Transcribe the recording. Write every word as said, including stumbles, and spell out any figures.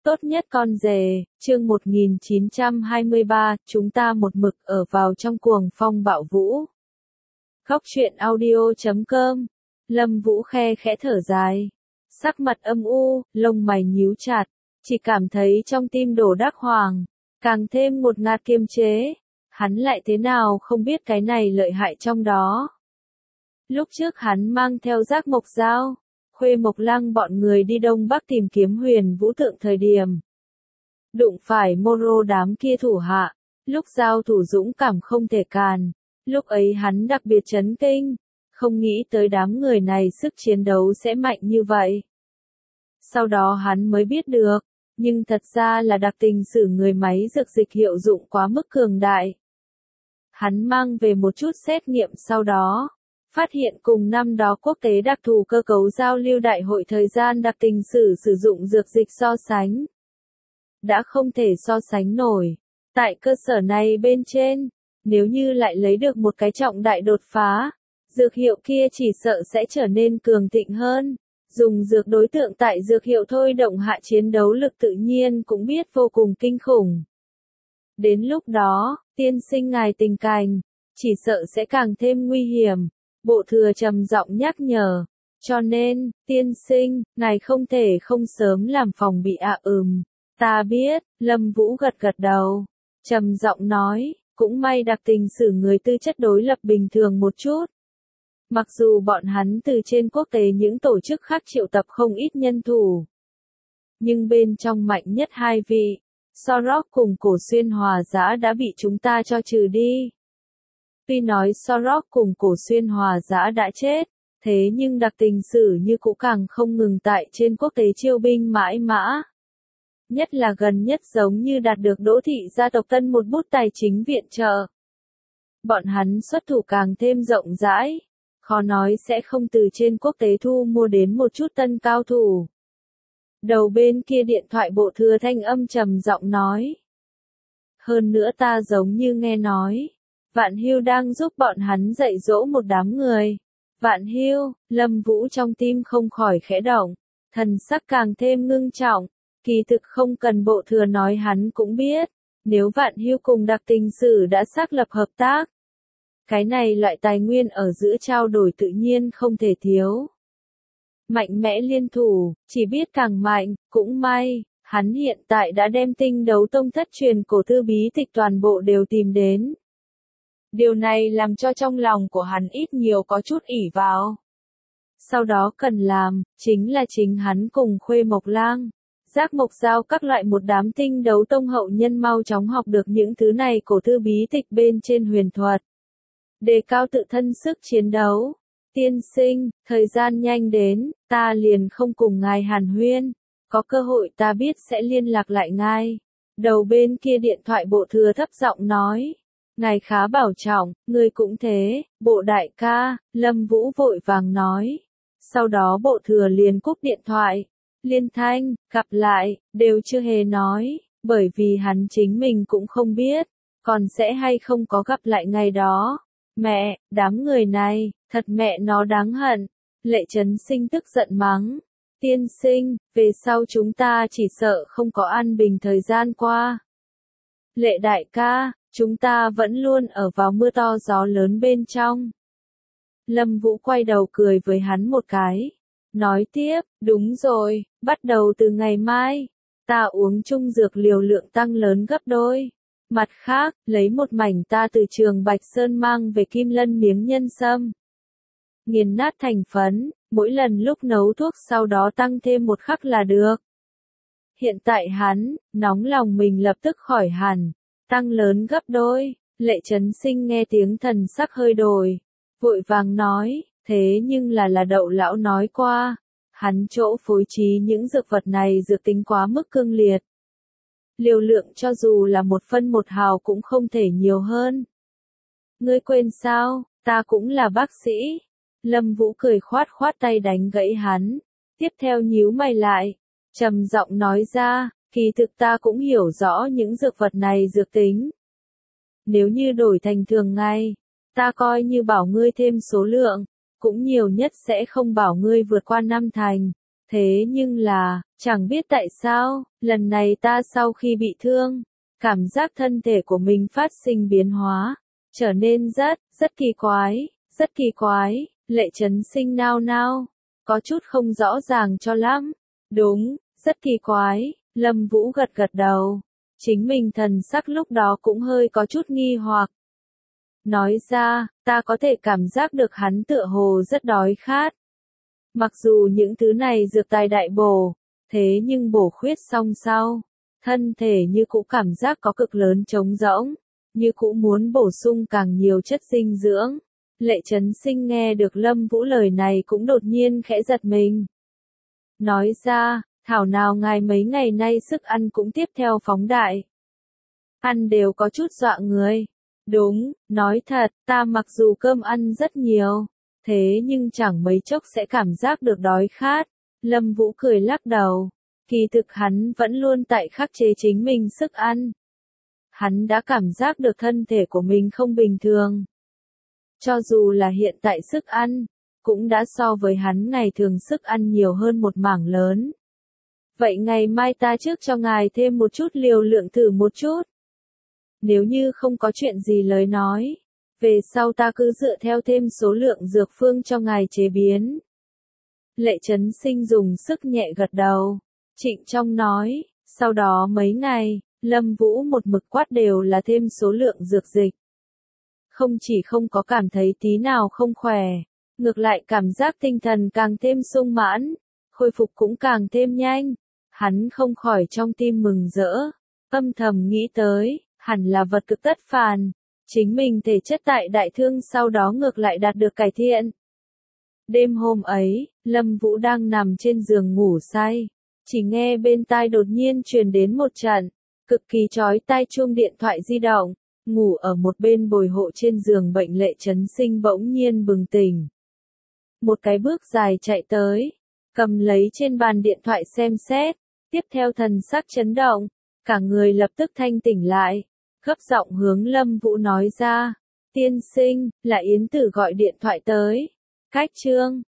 Tốt nhất con rể, chương một nghìn chín trăm hai mươi ba, chúng ta một mực ở vào trong cuồng phong bạo vũ. Góc truyện audio chấm com, Lâm Vũ khe khẽ thở dài. Sắc mặt âm u, lông mày nhíu chặt, chỉ cảm thấy trong tim đổ đắc hoàng, càng thêm ngột ngạt kiềm chế. Hắn lại thế nào không biết cái này lợi hại trong đó. Lúc trước hắn mang theo Giác Mộc Giao, Khuê Mộc Lăng bọn người đi Đông Bắc tìm kiếm Huyền Vũ Tượng thời điểm. Đụng phải Moro đám kia thủ hạ, lúc giao thủ dũng cảm không thể càn, lúc ấy hắn đặc biệt chấn kinh, không nghĩ tới đám người này sức chiến đấu sẽ mạnh như vậy. Sau đó hắn mới biết được, nhưng thật ra là đặc tình sử người máy dược dịch hiệu dụng quá mức cường đại. Hắn mang về một chút xét nghiệm sau đó, phát hiện cùng năm đó quốc tế đặc thù cơ cấu giao lưu đại hội thời gian đặc tình sử sử dụng dược dịch so sánh. Đã không thể so sánh nổi. Tại cơ sở này bên trên, nếu như lại lấy được một cái trọng đại đột phá, dược hiệu kia chỉ sợ sẽ trở nên cường thịnh hơn. Dùng dược đối tượng tại dược hiệu thôi động hạ chiến đấu lực tự nhiên cũng biết vô cùng kinh khủng. Đến lúc đó, tiên sinh ngài tình cảnh, chỉ sợ sẽ càng thêm nguy hiểm. Bộ thừa trầm giọng nhắc nhở, cho nên, tiên sinh, ngài không thể không sớm làm phòng bị ạ. À, ừm, ta biết, Lâm Vũ gật gật đầu, trầm giọng nói, cũng may đặc tình sử người tư chất đối lập bình thường một chút. Mặc dù bọn hắn từ trên quốc tế những tổ chức khác triệu tập không ít nhân thủ, nhưng bên trong mạnh nhất hai vị, Sorok cùng Cổ Xuyên Hòa Dã đã bị chúng ta cho trừ đi. Tuy nói Sorok cùng Cổ Xuyên Hòa Dã đã chết, thế nhưng đặc tình sử như cũ càng không ngừng tại trên quốc tế chiêu binh mãi mã. Nhất là gần nhất giống như đạt được Đỗ thị gia tộc Tân một bút tài chính viện trợ. Bọn hắn xuất thủ càng thêm rộng rãi, khó nói sẽ không từ trên quốc tế thu mua đến một chút tân cao thủ. Đầu bên kia điện thoại Bộ Thừa thanh âm trầm giọng nói. Hơn nữa ta giống như nghe nói, Vạn Hưu đang giúp bọn hắn dạy dỗ một đám người. Vạn Hưu, Lâm Vũ trong tim không khỏi khẽ động, thần sắc càng thêm ngưng trọng, kỳ thực không cần Bộ Thừa nói hắn cũng biết, nếu Vạn Hưu cùng đặc tình sử đã xác lập hợp tác. Cái này loại tài nguyên ở giữa trao đổi tự nhiên không thể thiếu. Mạnh mẽ liên thủ, chỉ biết càng mạnh, cũng may, hắn hiện tại đã đem Tinh Đấu Tông thất truyền cổ thư bí tịch toàn bộ đều tìm đến. Điều này làm cho trong lòng của hắn ít nhiều có chút ỷ vào. Sau đó cần làm, chính là chính hắn cùng Khuê Mộc Lang, Giác Mộc Giao các loại một đám Tinh Đấu Tông hậu nhân mau chóng học được những thứ này cổ thư bí tịch bên trên huyền thuật. Đề cao tự thân sức chiến đấu. Tiên sinh, thời gian nhanh đến, ta liền không cùng ngài hàn huyên. Có cơ hội ta biết sẽ liên lạc lại ngài. Đầu bên kia điện thoại Bộ Thừa thấp giọng nói. Ngài khá bảo trọng, ngươi cũng thế, Bộ đại ca, Lâm Vũ vội vàng nói. Sau đó Bộ Thừa liền cúp điện thoại. Liên thanh, gặp lại, đều chưa hề nói, bởi vì hắn chính mình cũng không biết, còn sẽ hay không có gặp lại ngày đó. Mẹ, đám người này, thật mẹ nó đáng hận. Lệ Trấn Sinh tức giận mắng. Tiên sinh, về sau chúng ta chỉ sợ không có an bình thời gian qua. Lệ đại ca, chúng ta vẫn luôn ở vào mưa to gió lớn bên trong. Lâm Vũ quay đầu cười với hắn một cái. Nói tiếp, đúng rồi, bắt đầu từ ngày mai, ta uống chung dược liều lượng tăng lớn gấp đôi. Mặt khác, lấy một mảnh ta từ trường Bạch Sơn mang về Kim Lân miếng nhân sâm. Nghiền nát thành phấn, mỗi lần lúc nấu thuốc sau đó tăng thêm một khắc là được. Hiện tại hắn, nóng lòng mình lập tức khỏi hẳn, tăng lớn gấp đôi. Lệ Trấn Sinh nghe tiếng thần sắc hơi đổi, vội vàng nói, thế nhưng là là Đậu lão nói qua, hắn chỗ phối trí những dược vật này dược tính quá mức cương liệt. Liều lượng cho dù là một phân một hào cũng không thể nhiều hơn. Ngươi quên sao, ta cũng là bác sĩ. Lâm Vũ cười khoát khoát tay đánh gãy hắn, tiếp theo nhíu mày lại, trầm giọng nói ra, kỳ thực ta cũng hiểu rõ những dược vật này dược tính. Nếu như đổi thành thường ngày, ta coi như bảo ngươi thêm số lượng, cũng nhiều nhất sẽ không bảo ngươi vượt qua năm thành, Thế nhưng là, chẳng biết tại sao, lần này ta sau khi bị thương, cảm giác thân thể của mình phát sinh biến hóa, trở nên rất, rất kỳ quái, rất kỳ quái, Lệ Chấn Sinh nao nao, có chút không rõ ràng cho lắm. Đúng, rất kỳ quái, Lâm Vũ gật gật đầu. Chính mình thần sắc lúc đó cũng hơi có chút nghi hoặc. Nói ra, ta có thể cảm giác được hắn tựa hồ rất đói khát. Mặc dù những thứ này dược tài đại bổ, thế nhưng bổ khuyết xong sau, thân thể như cũ cảm giác có cực lớn trống rỗng, như cũ muốn bổ sung càng nhiều chất dinh dưỡng. Lệ Chấn Sinh nghe được Lâm Vũ lời này cũng đột nhiên khẽ giật mình. Nói ra, thảo nào ngài mấy ngày nay sức ăn cũng tiếp theo phóng đại. Ăn đều có chút dọa người. Đúng, nói thật, ta mặc dù cơm ăn rất nhiều, thế nhưng chẳng mấy chốc sẽ cảm giác được đói khát. Lâm Vũ cười lắc đầu. Kỳ thực hắn vẫn luôn tại khắc chế chính mình sức ăn. Hắn đã cảm giác được thân thể của mình không bình thường. Cho dù là hiện tại sức ăn, cũng đã so với hắn ngày thường sức ăn nhiều hơn một mảng lớn. Vậy ngày mai ta trước cho ngài thêm một chút liều lượng thử một chút. Nếu như không có chuyện gì lời nói, về sau ta cứ dựa theo thêm số lượng dược phương cho ngài chế biến. Lệ Chấn Sinh dùng sức nhẹ gật đầu. Trịnh Trong nói, sau đó mấy ngày, Lâm Vũ một mực quát đều là thêm số lượng dược dịch. Không chỉ không có cảm thấy tí nào không khỏe, ngược lại cảm giác tinh thần càng thêm sung mãn, khôi phục cũng càng thêm nhanh. Hắn không khỏi trong tim mừng rỡ, âm thầm nghĩ tới, hẳn là vật cực tất phản, chính mình thể chất tại đại thương sau đó ngược lại đạt được cải thiện. Đêm hôm ấy, Lâm Vũ đang nằm trên giường ngủ say, chỉ nghe bên tai đột nhiên truyền đến một trận cực kỳ chói tai chuông điện thoại di động. Ngủ ở một bên bồi hộ trên giường bệnh Lệ Chấn Sinh bỗng nhiên bừng tỉnh. Một cái bước dài chạy tới, cầm lấy trên bàn điện thoại xem xét, tiếp theo thần sắc chấn động, cả người lập tức thanh tỉnh lại, gấp giọng hướng Lâm Vũ nói ra, tiên sinh, là Yến Tử gọi điện thoại tới. Cách chương